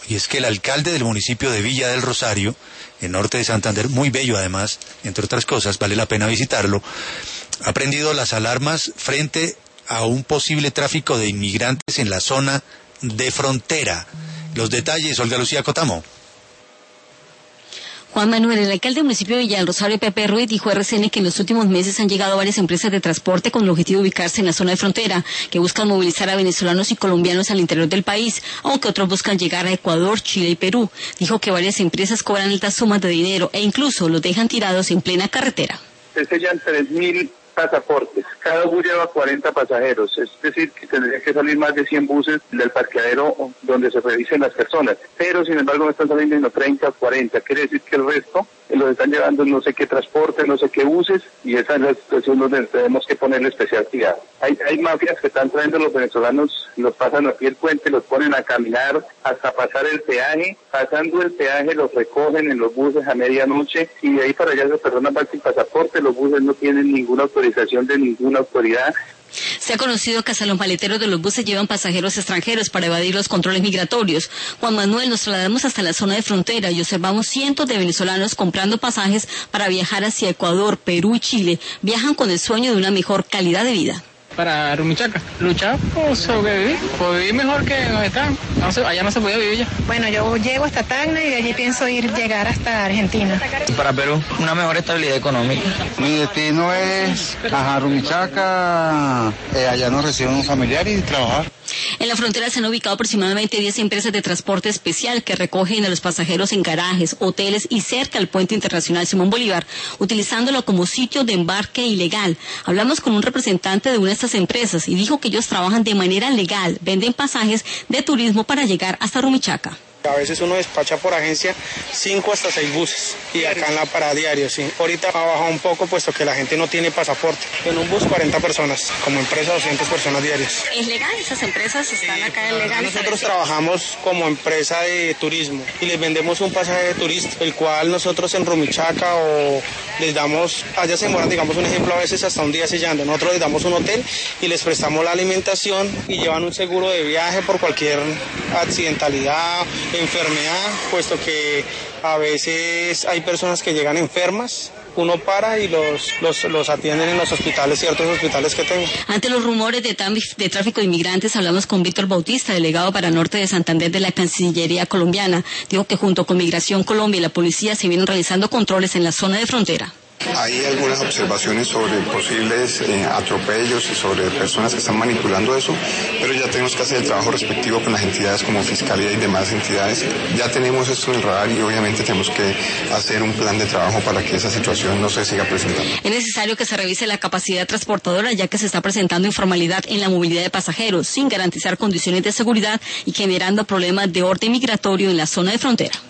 y es que el alcalde del municipio de Villa del Rosario, en norte de Santander, muy bello además, entre otras cosas, vale la pena visitarlo, ha prendido las alarmas frente a un posible tráfico de inmigrantes en la zona de frontera. Los detalles, Olga Lucía Cotamo. Juan Manuel, el alcalde del municipio de Villa del Rosario, Pepe Ruiz, dijo a RCN que en los últimos meses han llegado varias empresas de transporte con el objetivo de ubicarse en la zona de frontera, que buscan movilizar a venezolanos y colombianos al interior del país, aunque otros buscan llegar a Ecuador, Chile y Perú. Dijo que varias empresas cobran altas sumas de dinero e incluso los dejan tirados en plena carretera. Se sellan 3.000 pasaportes, cada bus lleva 40 pasajeros, es decir, que tendría que salir más de 100 buses del parqueadero donde se revisen las personas, pero sin embargo no están saliendo sino 30 o 40, quiere decir que el resto los están llevando no sé qué transporte, no sé qué buses, y esa es la situación donde tenemos que ponerle especial cuidado. Hay mafias que están trayendo a los venezolanos, los pasan aquí el puente, los ponen a caminar hasta pasar el peaje, pasando el peaje los recogen en los buses a medianoche, y de ahí para allá esas personas van sin pasaporte, los buses no tienen ninguna autorización de ninguna autoridad. Se ha conocido que hasta los maleteros de los buses llevan pasajeros extranjeros para evadir los controles migratorios. Juan Manuel, nos trasladamos hasta la zona de frontera y observamos cientos de venezolanos comprando pasajes para viajar hacia Ecuador, Perú y Chile. Viajan con el sueño de una mejor calidad de vida. Para Rumichaca, luchar por sobrevivir, por vivir mejor que donde están. Allá no se podía vivir ya. Bueno, yo llego hasta Tacna y de allí pienso llegar hasta Argentina. Para Perú, una mejor estabilidad económica. Mi destino es Rumichaca, allá nos reciben un familiar y trabajar. En la frontera se han ubicado aproximadamente 10 empresas de transporte especial que recogen a los pasajeros en garajes, hoteles y cerca al puente internacional Simón Bolívar, utilizándolo como sitio de embarque ilegal. Hablamos con un representante de una de estas empresas y dijo que ellos trabajan de manera legal, venden pasajes de turismo para llegar hasta Rumichaca. A veces uno despacha por agencia 5 hasta 6 buses y acá en la parada diario, sí. Ahorita ha bajado un poco puesto que la gente no tiene pasaporte. En un bus 40 personas, como empresa 200 personas diarias. ¿Es legal? ¿Esas empresas están acá en legal? Nosotros trabajamos como empresa de turismo y les vendemos un pasaje de turista, el cual nosotros en Rumichaca o les damos, allá se demoran, digamos un ejemplo, a veces hasta un día sellando. Nosotros les damos un hotel y les prestamos la alimentación y llevan un seguro de viaje por cualquier accidentalidad, enfermedad, puesto que a veces hay personas que llegan enfermas, uno para y los atienden en los hospitales, ciertos hospitales que tengo. Ante los rumores de tráfico de inmigrantes, hablamos con Víctor Bautista, delegado para Norte de Santander de la Cancillería colombiana. Dijo que junto con Migración Colombia y la policía se vienen realizando controles en la zona de frontera. Hay algunas observaciones sobre posibles atropellos y sobre personas que están manipulando eso, pero ya tenemos que hacer el trabajo respectivo con las entidades como Fiscalía y demás entidades. Ya tenemos esto en el radar y obviamente tenemos que hacer un plan de trabajo para que esa situación no se siga presentando. Es necesario que se revise la capacidad transportadora, ya que se está presentando informalidad en la movilidad de pasajeros, sin garantizar condiciones de seguridad y generando problemas de orden migratorio en la zona de frontera.